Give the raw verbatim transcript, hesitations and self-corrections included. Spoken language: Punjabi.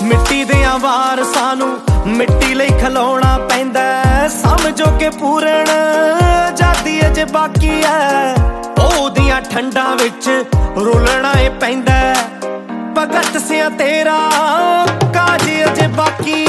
ਮਿੱਟੀ ਦਿਆਂ ਵਾਰਸਾਂ ਨੂੰ ਮਿੱਟੀ ਲਈ ਖਲੋਣਾ ਪੈਂਦਾ। ਸਮਝੋ ਕਿ ਪੂਰਨ ਆਜ਼ਾਦੀ ਅਜੇ ਬਾਕੀ ਐ, ਉਹਦੀਆਂ ਠੰਡਾਂ ਵਿੱਚ ਰੁਲਣਾ ਏ ਪੈਂਦਾ। ਭਗਤ ਸਿਆਂ ਤੇਰਾ ਕਾਜ ਅਜੇ ਬਾਕੀ